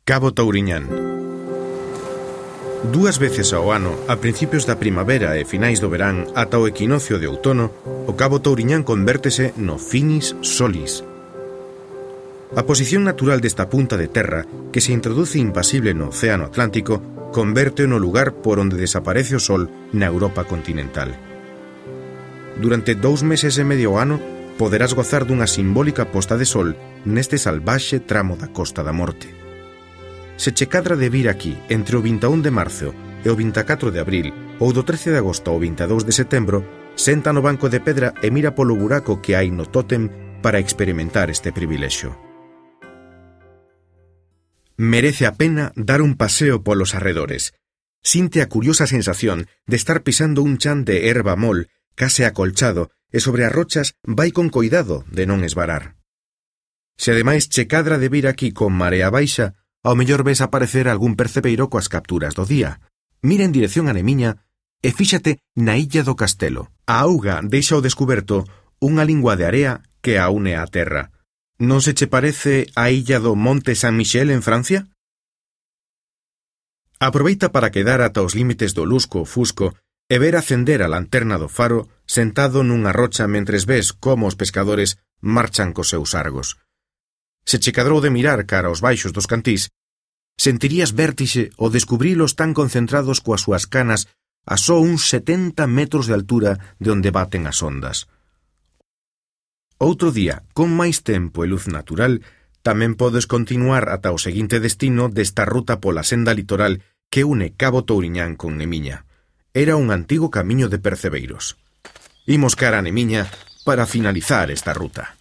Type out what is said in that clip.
Cabo Touriñán. Dúas veces ao ano, a principios da primavera e finais do verán ata o equinoccio de outono, o Cabo Touriñán convértese no Finis Solis. A posición natural desta punta de terra, que se introduce impasible no Océano Atlántico, converte no lugar por onde desaparece o sol na Europa continental. Durante 2 meses e medio ao ano, poderás gozar dunha simbólica posta de sol neste salvaxe tramo da Costa da Morte. Se che cadra de vir aquí entre o 21 de marzo e o 24 de abril ou do 13 de agosto ao 22 de setembro, senta no banco de pedra e mira polo buraco que hai no tótem para experimentar este privilexio. Merece a pena dar un paseo polos arredores. Sinte a curiosa sensación de estar pisando un chan de herba mol, case acolchado, e sobre as rochas vai con coidado de non esvarar. Se ademais che cadra de vir aquí con marea baixa, ao mellor ves aparecer algún percebeiro coas capturas do día. Mira en dirección a Nemiña e fíxate na illa do Castelo. A auga deixa ao descuberto unha lingua de area que a une á terra. Non se che parece a illa do Monte Saint-Michel en Francia? Aproveita para quedar ata os límites do lusco fusco e ver acender a lanterna do faro sentado nunha rocha mentres ves como os pescadores marchan cos seus argos. Se che cadrou de mirar cara aos baixos dos cantís, sentirías vértixe ao descubrilos tan concentrados coas súas canas a só uns 70 metros de altura de onde baten as ondas. Outro día, con máis tempo e luz natural, tamén podes continuar ata o seguinte destino desta ruta pola senda litoral que une Cabo Touriñán con Nemiña. Era un antigo camiño de percebeiros. Imos cara a Nemiña para finalizar esta ruta.